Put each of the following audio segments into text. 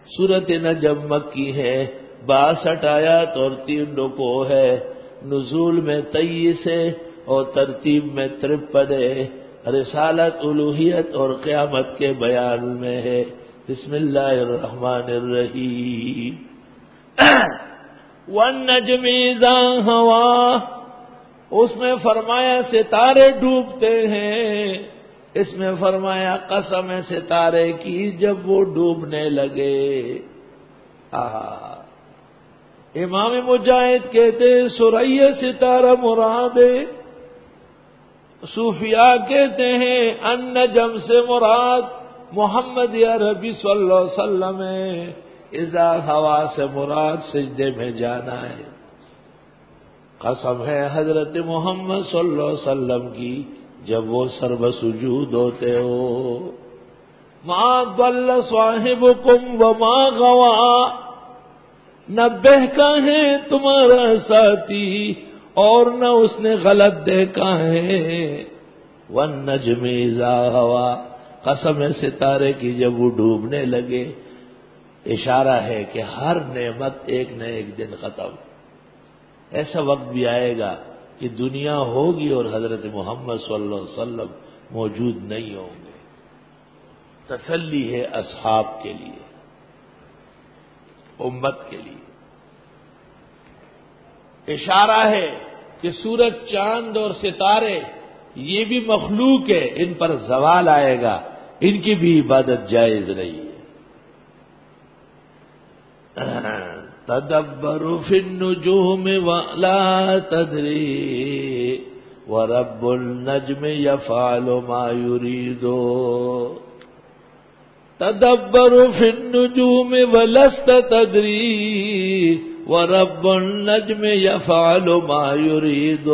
سورت نجم مکی ہے، 62 آیات اور 3 رکوع ہے، نزول میں 23 ہے اور ترتیب میں 53 ہے، رسالت، الوہیت اور قیامت کے بیان میں ہے۔ بسم اللہ الرحمن الرحیم۔ والنجم اذا ہوا، اس میں فرمایا ستارے ڈوبتے ہیں، اس میں فرمایا قسم ہے ستارے کی جب وہ ڈوبنے لگے۔ امام مجاہد کہتے ہیں ثریا ستارہ مراد ہے، صوفیاء کہتے ہیں النجم سے مراد محمد عربی صلی اللہ علیہ وسلم ہے، اذا ہوا سے مراد سجدے میں جانا ہے۔ قسم ہے حضرت محمد صلی اللہ علیہ وسلم کی جب وہ سرب سجود ہوتے ہو۔ ما ضل صاحبکم وما غوا، نہ بہکا ہے تمہارا ساتھی اور نہ اس نے غلط دیکھا ہے۔ والنجم اذا ہوا، قسم ہے ستارے کی جب وہ ڈوبنے لگے، اشارہ ہے کہ ہر نعمت ایک نہ ایک دن ختم۔ ایسا وقت بھی آئے گا کہ دنیا ہوگی اور حضرت محمد صلی اللہ علیہ وسلم موجود نہیں ہوں گے۔ تسلی ہے اصحاب کے لیے، امت کے لیے۔ اشارہ ہے کہ سورج، چاند اور ستارے یہ بھی مخلوق ہے، ان پر زوال آئے گا، ان کی بھی عبادت جائز نہیں ہے۔ تدبر فی النجوم ولا تدری ورب النجم یفعل ما یرید۔ تدبر فی النجوم ولست تدری ورب النجم یفعل ما یرید۔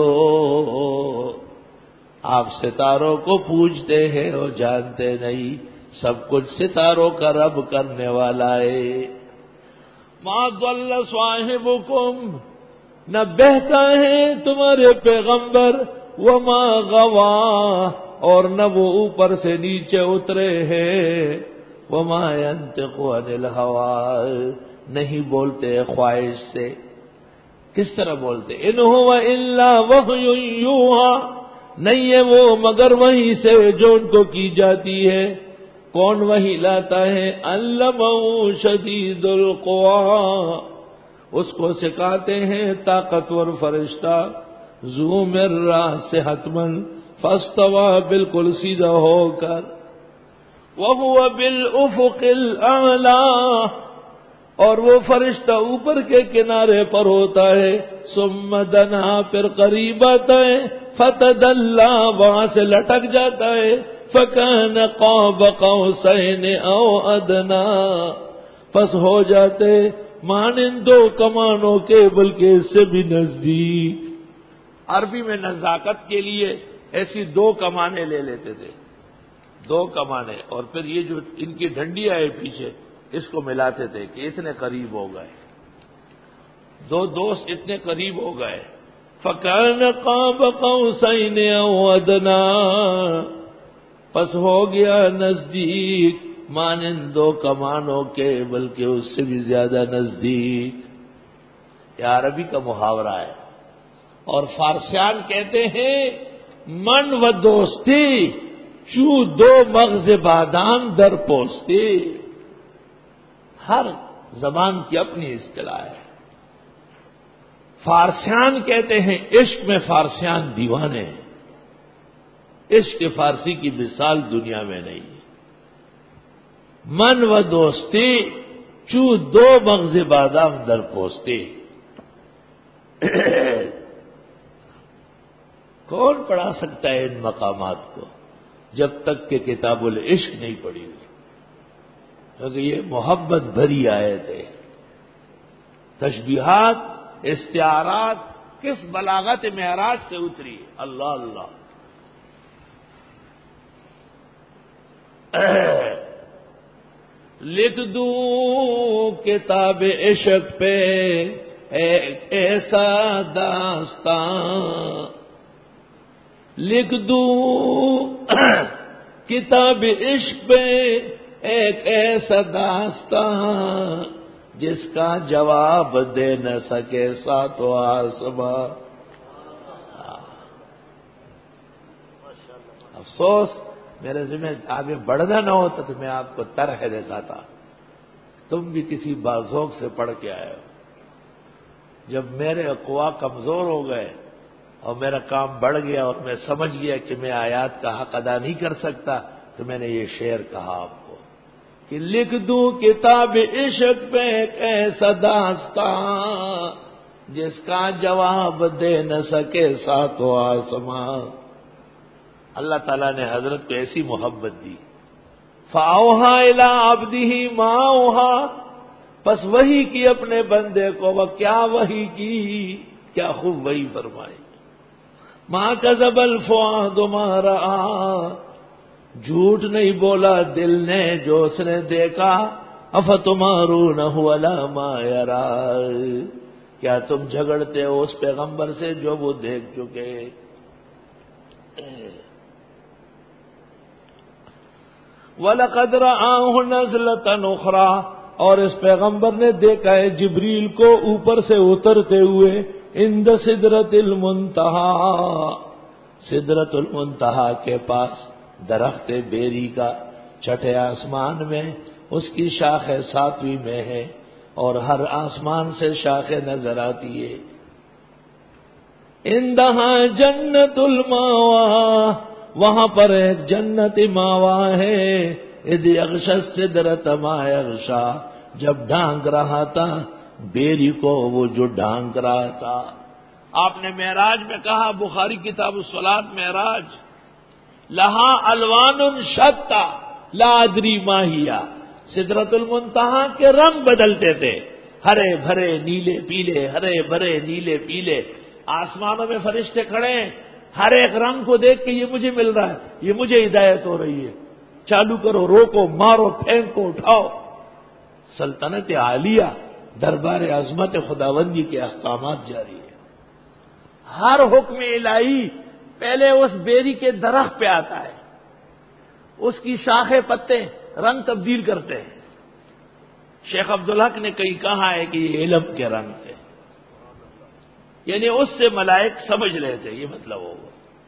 آپ ستاروں کو پوجتے ہیں اور جانتے نہیں، سب کچھ ستاروں کا رب کرنے والا ہے۔ ما ضل صاحبکم، نہ بہتا ہے تمہارے پیغمبر، وما غوا، اور نہ وہ اوپر سے نیچے اترے ہیں، وما ينطق عن الهوى، نہیں بولتے خواہش سے۔ کس طرح بولتے؟ ان هو الا وحی یوحی، نہیں ہے وہ مگر وحی سے جو ان کو کی جاتی ہے۔ کون وحی لاتا ہے؟ علمہ شدید القوی، اس کو سکھاتے ہیں طاقتور فرشتہ، ذو مرہ صحت مند، فاستوی بالکل سیدھا ہو کر، وہو بالافق الاعلی، اور وہ فرشتہ اوپر کے کنارے پر ہوتا ہے، ثم دنا، پھر قریب آتا ہے، فتدلی، وہاں سے لٹک جاتا ہے، فکان قاب قوسین او ادنا، پس ہو جاتے مانند 2 کمانوں کے، بلکہ اس سے بھی نزدیک۔ عربی میں نزاکت کے لیے ایسی 2 کمانیں لے لیتے تھے، 2 کمانیں، اور پھر یہ جو ان کی ڈنڈیاں ہے پیچھے، اس کو ملاتے تھے کہ اتنے قریب ہو گئے، 2 دوست اتنے قریب ہو گئے۔ فکان قاب قوسین او ادنا، پس ہو گیا نزدیک مانند 2 کمانوں کے، بلکہ اس سے بھی زیادہ نزدیک۔ یہ عربی کا محاورہ ہے، اور فارسیان کہتے ہیں من و دوستی چو 2 مغز بادام در پوستی۔ ہر زبان کی اپنی اصطلاح ہے۔ فارسیان کہتے ہیں عشق میں فارسیان دیوانے ہیں، عشق فارسی کی مثال دنیا میں نہیں۔ من و دوستی چو 2 مغز بادام در پوستی۔ کون پڑھا سکتا ہے ان مقامات کو جب تک کہ کتاب العشق نہیں پڑھی ہوئی، کیونکہ یہ محبت بھری آیت ہے۔ تشبیہات، استعارات کس بلاغت معراج سے اتری، اللہ اللہ۔ لکھ دوں کتاب عشق پہ ایک ایسا داستان، لکھ دوں کتاب عشق پہ ایک ایسا داستان جس کا جواب دے نہ سکے ساتوں آسماں. افسوس میرے ذمہ آگے بڑھنا نہ ہوتا تو میں آپ کو طرح دکھاتا. تم بھی کسی بازوق سے پڑھ کے آئے ہو. جب میرے قوا کمزور ہو گئے اور میرا کام بڑھ گیا اور میں سمجھ گیا کہ میں آیات کا حق ادا نہیں کر سکتا تو میں نے یہ شعر کہا آپ کو کہ لکھ دوں کتاب عشق پہ ایک ایسا داستان جس کا جواب دے نہ سکے ساتوں آسماں. اللہ تعالیٰ نے حضرت کو ایسی محبت دی. فاوحا الی عبدہ ما اوحا، پس وحی کی اپنے بندے کو. وہ کیا وحی کی، کیا خوب وحی فرمائی. ما کذب الفؤاد ما رأى، جھوٹ نہیں بولا دل نے جو اس نے دیکھا. افتمارونہ علی ما یری، کیا تم جھگڑتے ہو اس پیغمبر سے جو وہ دیکھ چکے. وَلَقَدْ رَآهُ نَزْلَةً أُخْرَىٰ، اور اس پیغمبر نے دیکھا ہے جبریل کو اوپر سے اترتے ہوئے عند سدرۃ المنتہا، سدرۃ المنتہا کے پاس درخت بیری کا چھٹے آسمان میں، اس کی شاخیں 7ویں میں ہے اور ہر آسمان سے شاخیں نظر آتی ہے. عندہا جنت الماوا، وہاں پر ایک جنت ماوا ہے. اذ یغشی السدرۃ ما یغشی، جب ڈھانک رہا تھا بیری کو وہ جو ڈھانک رہا تھا. آپ نے معراج میں کہا، بخاری کتاب الصلاۃ معراج، لہا الوان شتیٰ لا ادری ما ہی. سدرۃ المنتہا کے رنگ بدلتے تھے، ہرے بھرے نیلے پیلے، ہرے بھرے نیلے پیلے. آسمانوں میں فرشتے کھڑے ہیں، ہر ایک رنگ کو دیکھ کے یہ مجھے مل رہا ہے، یہ مجھے ہدایت ہو رہی ہے. چالو کرو، روکو، مارو، پھینکو، اٹھاؤ. سلطنت عالیہ، دربار عظمت خداوندی کے احکامات جاری ہے. ہر حکم الہی پہلے اس بیری کے درخت پہ آتا ہے، اس کی شاخیں پتے رنگ تبدیل کرتے ہیں. شیخ عبدالحق نے کہیں کہا ہے کہ یہ علم کے رنگ تھے، یعنی اس سے ملائک سمجھ رہے تھے، یہ مطلب ہوگا.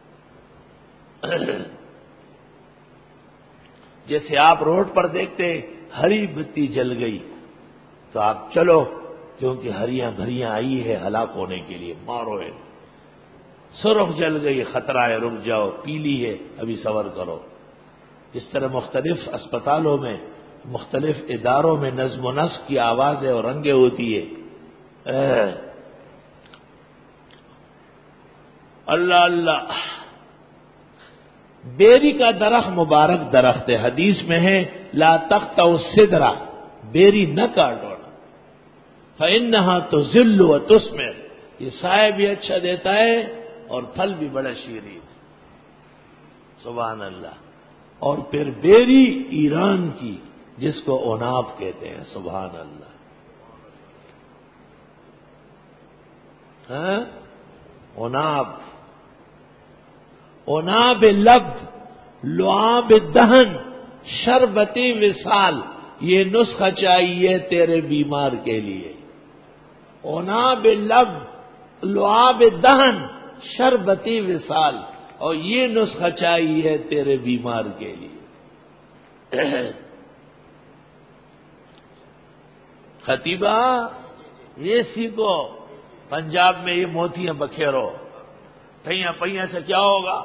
جیسے آپ روڈ پر دیکھتے ہری بتی جل گئی تو آپ چلو، کیونکہ ہریاں بھریاں آئی ہے ہلاک ہونے کے لیے، مارو ہے. سرخ جل گئی، خطرہ ہے، رک جاؤ. پیلی ہے، ابھی صبر کرو. اس طرح مختلف اسپتالوں میں، مختلف اداروں میں نظم و نسق کی آوازیں اور رنگیں ہوتی ہے. اللہ اللہ. بیری کا درخت مبارک درخت ہے، حدیث میں ہے لا تقطع السدرہ، بیری نہ کاٹو، فإنہا تذل وتثمر، یہ سایہ بھی اچھا دیتا ہے اور پھل بھی بڑا شیریں. سبحان اللہ. اور پھر بیری ایران کی، جس کو اوناب کہتے ہیں. سبحان اللہ. ہاں، اوناب، اوناب لب، لعاب دہن، شربتی وصال، یہ نسخہ چاہیے تیرے بیمار کے لیے. اوناب لب، لعاب دہن، شربتی وصال، اور یہ نسخہ چاہیے تیرے بیمار کے لیے. خطیبہ یہ سیکھو، پنجاب میں یہ موتیاں بکھیرو، پہیاں پہیاں سے کیا ہوگا؟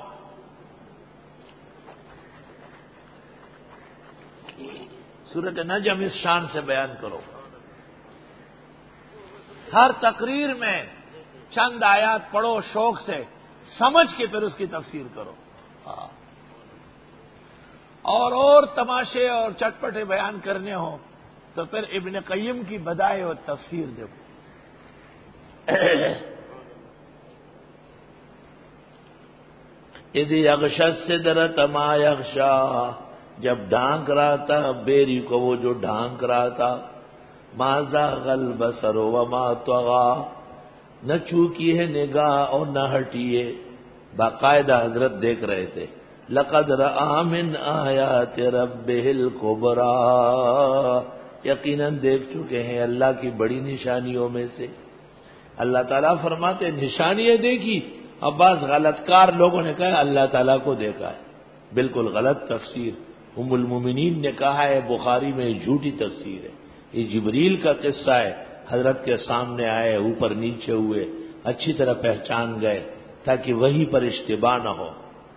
سورۃ نجم اس شان سے بیان کرو. ہر تقریر میں چند آیات پڑھو شوق سے، سمجھ کے پھر اس کی تفسیر کرو. اور تماشے اور چٹپٹے بیان کرنے ہوں تو پھر ابن قیم کی بدائع و تفسیر دیکھو. اذ یغشی السدرۃ ما یغشی، جب ڈھانک رہا تھا بیری کو وہ جو ڈھانک رہا تھا. ما زاغ البصر وما طغی، نہ چوکی ہے نگاہ اور نہ ہٹی ہے. باقاعدہ حضرت دیکھ رہے تھے. لقد رأى من آیات ربہ الکبریٰ، یقیناً دیکھ چکے ہیں اللہ کی بڑی نشانیوں میں سے۔ اللہ تعالیٰ فرماتے ہیں نشانیاں دیکھی، اب بعض غلط کار لوگوں نے کہا اللہ تعالیٰ کو دیکھا ہے، بالکل غلط تفسیر۔ ام المومنین نے کہا ہے بخاری میں جھوٹی تفسیر ہے، یہ جبریل کا قصہ ہے، حضرت کے سامنے آئے، اوپر نیچے ہوئے، اچھی طرح پہچان گئے تاکہ وہی پر اشتباہ نہ ہو۔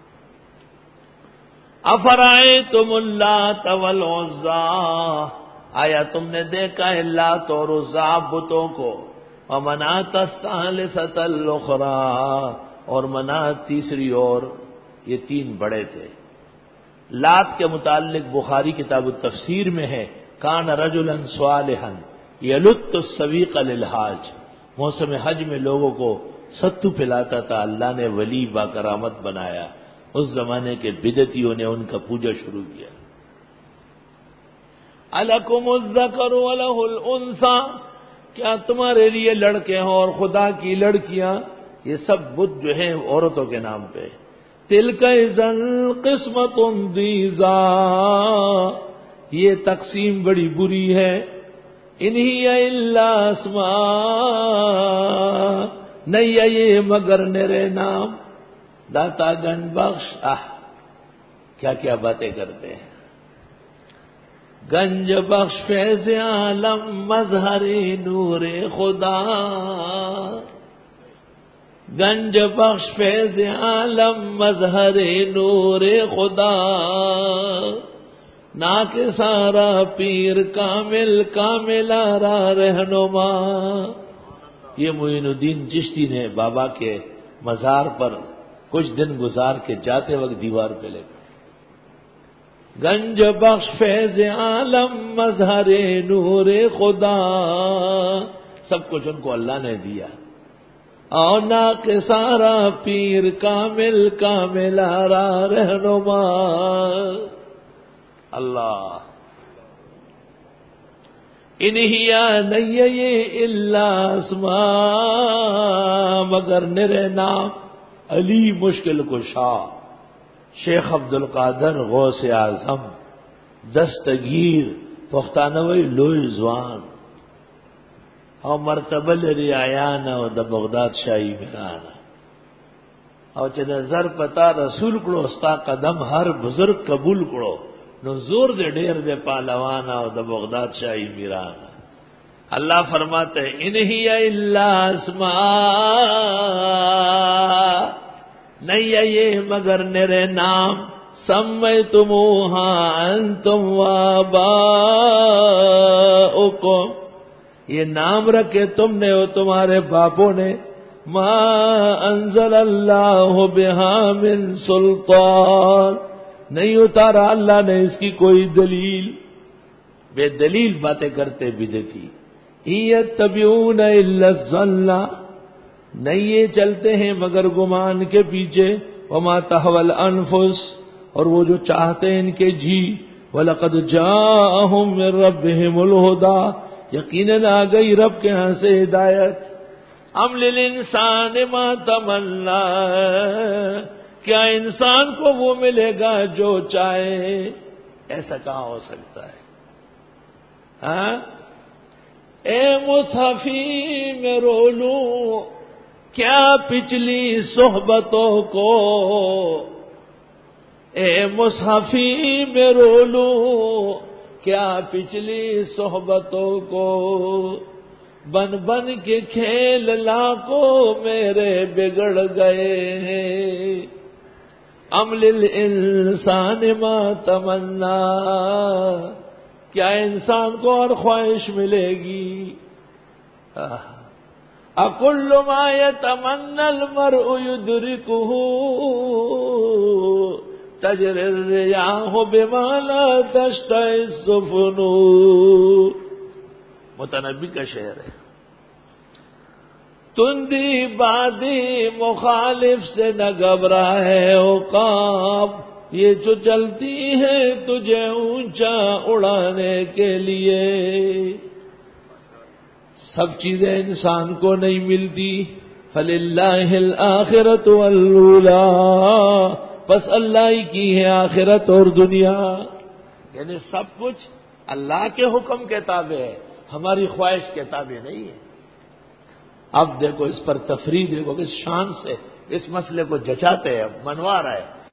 افرأیتم اللات والعزیٰ، آیا تم نے دیکھا ہے لات اور عزیٰ بتوں کو، ومناۃ الثالثۃ الاخریٰ، اور منات تیسری، اور یہ تین بڑے تھے۔ لات کے متعلق بخاری کتاب التفسیر میں ہے کان رجلا صالحا یلت السویق للحاج، موسم حج میں لوگوں کو ستو پلاتا تھا، اللہ نے ولی با کرامت بنایا، اس زمانے کے بدعتیوں نے ان کا پوجا شروع کیا۔ الکم الذکر ولہ الانثی، کیا تمہارے لیے لڑکے ہوں اور خدا کی لڑکیاں؟ یہ سب بت جو ہیں عورتوں کے نام پہ۔ تلک اذا قسمۃ ضیزی، یہ تقسیم بڑی بری ہے۔ ان ہی الا اسماء، نہیں ہے یہ مگر نرے نام۔ داتا گنج بخش کیا کیا باتیں کرتے ہیں۔ گنج بخش فیض عالم مظہر نور خدا، گنج بخش فیض عالم مظہر نور خدا، نا کے سارا پیر کامل کامل آرا رہنما۔ یہ معین الدین چشتی نے بابا کے مزار پر کچھ دن گزار کے جاتے وقت دیوار پہ لکھا، گنج بخش فیض عالم مظہر نور خدا، سب کچھ ان کو اللہ نے دیا، اور نا کے سارا پیر کامل کامل آرا رہنما۔ اللہ انہیا نہیں یہ الا اسماء، مگر نرے نام۔ علی مشکل کشا، شیخ عبد القادر غوث اعظم، دستگیر پختانوی لوی زوان، اور مرتبہ لري آیانا او د بغداد شاہی میرانا، او چې نظر پتا رسول کړو استا قدم هر بزرگ قبول کړو، نو زور دے ډیر دے پهلوانا او د بغداد شاہی میرانا۔ اللہ فرماتے ہیں انہی الا اسماء، نہیں ہے یہ مگر نرے نام، سمیتموہا انتم وآباؤکم، یہ نام رکھے تم نے اور تمہارے باپوں نے، ما انزل اللہ بہا من سلطان، نہیں اتارا اللہ نے اس کی کوئی دلیل، بے دلیل باتیں کرتے بدعتی۔ یتبعون الا الظن، نہیں یہ چلتے ہیں مگر گمان کے پیچھے، وما تهوى الانفس، اور وہ جو چاہتے ہیں ان کے جی، وَلَقَدْ جَاءَهُم مِّن رَّبِّهِمُ الْهُدَىٰ، یقیناً آ گئی رب کے ہاں سے ہدایت۔ ام للانسان ما تمنا، کیا انسان کو وہ ملے گا جو چاہے؟ ایسا کہاں ہو سکتا ہے؟ ہاں، اے مصحفی میں رو لوں کیا پچھلی صحبتوں کو، اے مصحفی میں رو لوں کیا پچھلی صحبتوں کو، بن بن کے کھیل لاکھوں میرے بگڑ گئے ہیں۔ ام للانسان ما تمنا، کیا انسان کو اور خواہش ملے گی؟ اکل ما یتمنی المرء یدرکہ، تجری الریاح بما لا تشتہی السفن، متنبی کا شعر ہے۔ تندی بادی مخالف سے نہ گھبرا ہے عقاب، یہ جو چلتی ہے تجھے اونچا اڑانے کے لیے۔ سب چیزیں انسان کو نہیں ملتی، فللہ الآخرۃ والأولیٰ، بس اللہ ہی کی ہے آخرت اور دنیا. یعنی سب کچھ اللہ کے حکم کے تابع ہے، ہماری خواہش کے تابع نہیں ہے. اب دیکھو اس پر تفریح دیکھو کس شان سے اس مسئلے کو جچاتے ہیں، منوا رہا ہے.